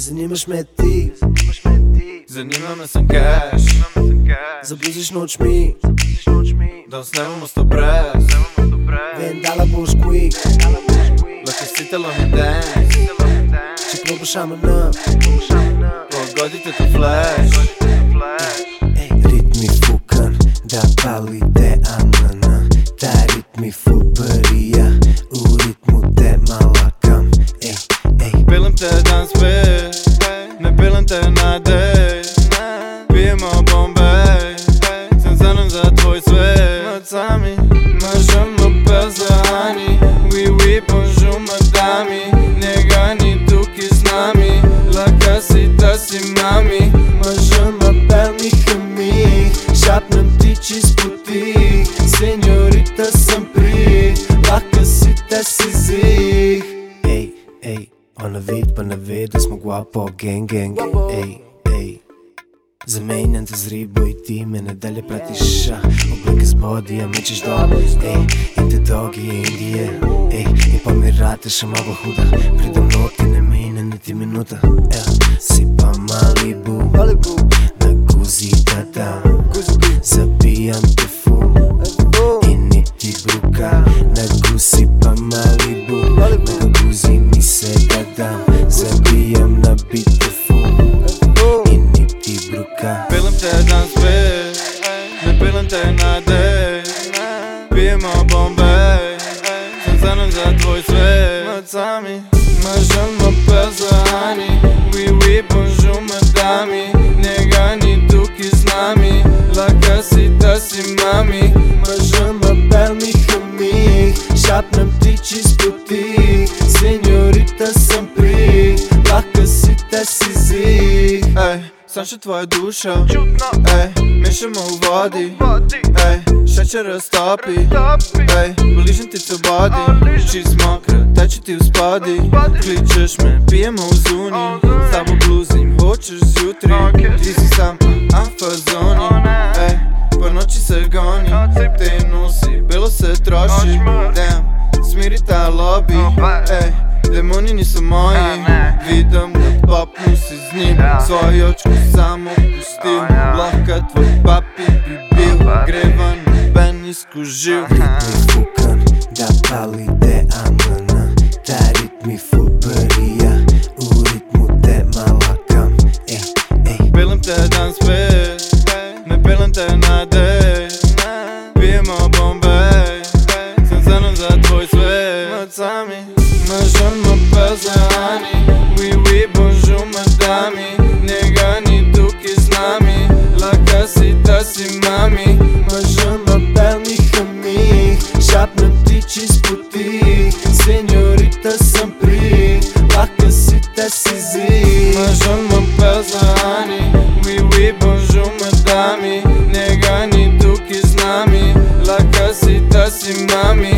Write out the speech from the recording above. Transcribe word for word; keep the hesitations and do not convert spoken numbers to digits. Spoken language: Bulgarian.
занимаш ме ти, занимаме се кеш. Заблизиш noć mi, да снемamo sto pres. Vendala boš quick, Лъка си телони ден, че пробваш ама на погодите те флеш. Ritmi fukan, da palite amana. Ta ritmi fubarija, u ritmu te malakam. Ej, ej, Пилам те дан спи, не пилам те на дей. Пиемо Бомбей, съм занем за твой свет. Мацами, мъжа ме пел за Ани. Oui, oui, bonjour, madami. Нега ни тук и с нами. Лака си та си мами. мъжа ма пел ми хами. Шапнам ти чист потик, сеньорита съм при. Лака си та си зих. Ей, ей, ona vidi pa ne vidi da smo guapo gang gang. Ej, ej, zamenjam te z ribo i ti me nadalje pratiš. Oblike z body, a mećeš dole. Ej, in te dogi je Indije. Ej, i pa mi rateš, a malo huda. Pridem noti, ne mine niti minuta. Evo, si pa Malibu, na guzi da dam. Zabijam te full i niti bruka. Na guzi pa Malibu, na guzi mi se da dam. Zabijam na bite full i niti bruka. Пилам те дан спи, не пилам те на дей. Пиемо Бомбей, съм занем за твой свет. Мацами, мъжа ме пел за Ани. Oui, oui, bonjour, madami. Нега ни тук и с нами. Лака си та си мами. Мъжа ма пел ми хами. Шапнам ти чист потик, сеньорита съм при. Лака си та си зих. Ей, сам ще твоя душа. Ей, Миша ме уводи. Ей, шече разтопи. Ей, ближен ти свободи. Чист мокра, тече ти усподи. Кличаш ме, пиемо озуни. С тобой блузим, хочеш зютри. Ти си сам, а в зони. Ей, по ночи се гони. Те носи, бело се троши. Дем, смири та лоби. Ей, демони са мои. Видам да попну си с ним. Своя очко само пустил. Ловка твой папи би бил. Грева на бен изкожил. Ритми фукан, да палите амана. Та ритми фубария, у ритму те малакам. Ей, ей, Пилам те дан спи, не пилам те на дей. Пиемо Бомбей, съм занем за твой свет. Мацами, мъжа ме пел за Ани. Oui, oui, bonjour, madami. Нега ни тук и с нами. Лака си та си мами. мъжа ма пел ми хами. Шапнам ти чист потик, сеньорита съм при. Лака си та си зих. Мъжа ме пел за Ани. Oui, oui, bonjour, madami. Нега ни тук и с нами. Лака си та си мами.